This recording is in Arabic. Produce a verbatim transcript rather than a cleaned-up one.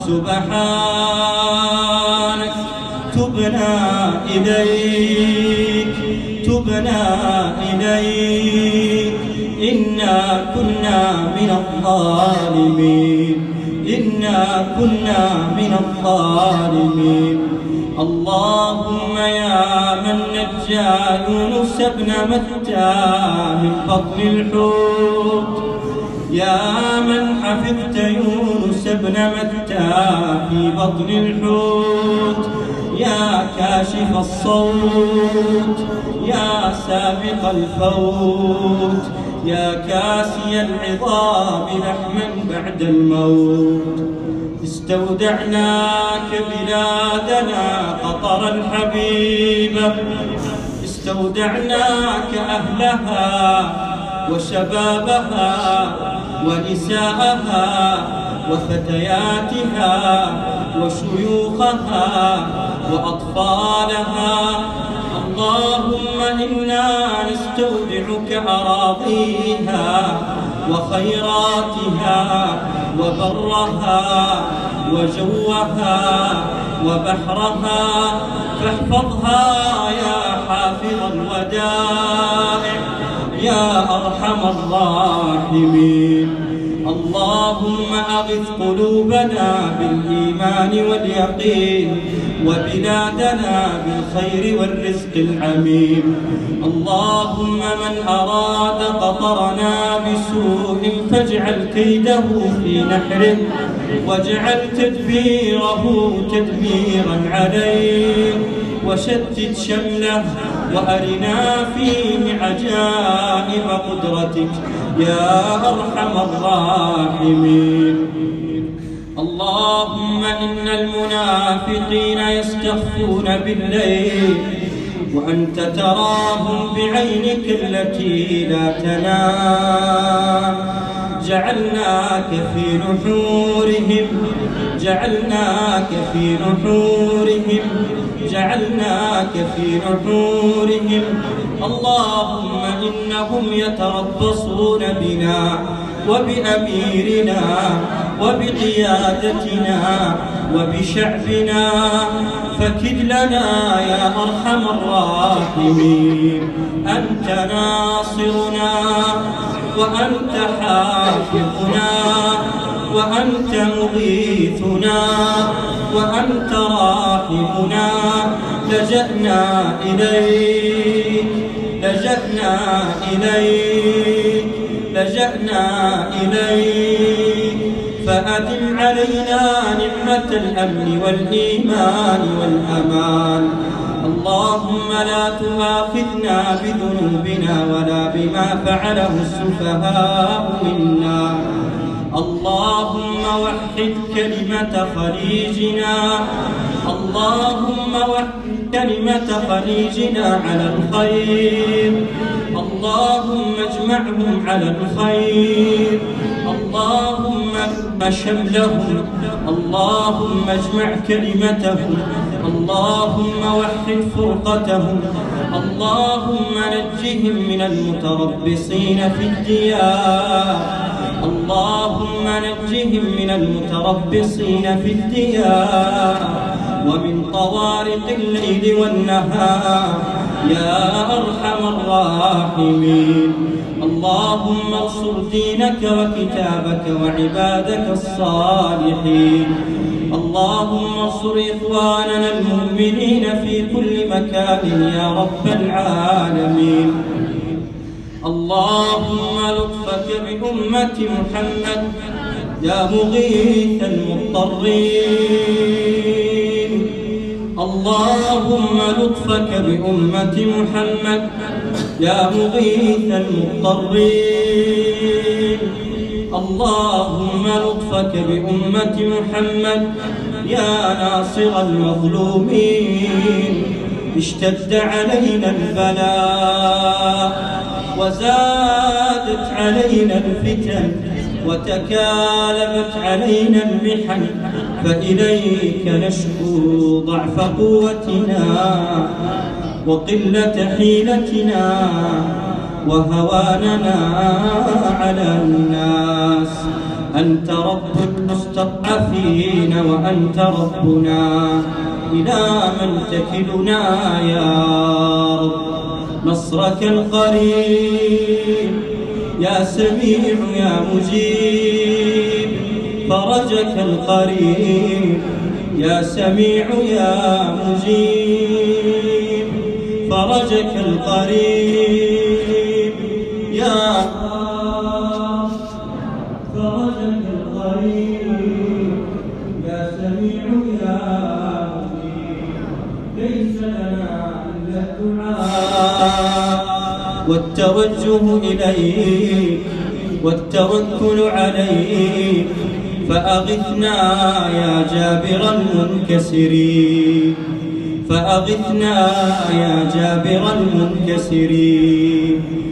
سبحانك تبنا إليك تبنا إليك إنا كنا من الظالمين إنا كنا من الظالمين. اللهم يا من نجى يونس بن متى من بطن الحوت، يا من حفظت يونس بن متى في بطن الحوت، يا كاشف الصوت، يا سابق الفوت، يا كاسي العظام لحما بعد الموت. استودعناك بلادنا قطر الحبيبة، استودعناك أهلها وشبابها ونساءها وفتياتها وشيوخها وأطفالها. اللهم إنا نستودعك أراضيها وخيراتها وبرها وجوها وبحرها، فاحفظها يا حافظ الودائع يا أرحم الراحمين. اللهم أغث قلوبنا بالإيمان واليقين وبلادنا بالخير والرزق العميم. اللهم من أراد قطرنا بسوء فاجعل كيده في نحره واجعل تدبيره تدميرا عليه، وشتت شمله وأرنا فيه عجائب قدرتك يا أرحم الراحمين. اللهم إن المنافقين يستخفون بالليل وأنت تراهم بعينك التي لا تنام. جعلناك في نحورهم جعلناك في نحورهم جعلناك في نحورهم. اللهم إنهم يتربصون بنا وبأميرنا وبقيادتنا وبشعبنا، فكد لنا يا أرحم الراحمين. أنت ناصرنا وأنت حافظنا وأنت مغيثنا وأنت راحمنا. لجأنا إليك لجأنا إليك لجأنا إليك فأدم علينا نعمة الأمن والإيمان والأمان. اللهم لا تؤاخذنا بذنوبنا ولا بما فعله السفهاء منا. اللهم وحد كلمة خليجنا اللهم وحد كلمة خليجنا على الخير. اللهم اجمعهم على الخير. اللهم اجمع شملهم. اللهم اجمع كلمتهم. اللهم وحد فرقتهم. اللهم نجهم من المتربصين في الديار. اللهم نجهم من المتربصين في الديار ومن طوارق الليل والنهار يا أرحم الراحمين. اللهم انصر دينك وكتابك وعبادك الصالحين. اللهم انصر إخواننا المؤمنين في كل مكان يا رب العالمين. اللهم لطفك بأمة محمد يا مغيث المضطرين. اللهم لطفك بأمة محمد يا مغيث المضطرين. اللهم لطفك بأمة محمد يا ناصر المظلومين. اشتد علينا البلاء وزادت علينا الفتن وتكالبت علينا المحن، فإليك نشكو ضعف قوتنا وقلة حيلتنا وهواننا على الناس. أنت رب المستضعفين وأنت ربنا، إلى من تكلنا يا رب؟ نصرك القريب يا سميع يا مجيب، فرجك القريب يا سميع يا مجيب، فرجك القريب يا فرجك القريب يا سميع يا مجيب. ليس لنا إلا الدعاء والتوجه إليك والتوكل عليك، فأغثنا يا جابر المنكسرين، فأغثنا يا جابر المنكسرين.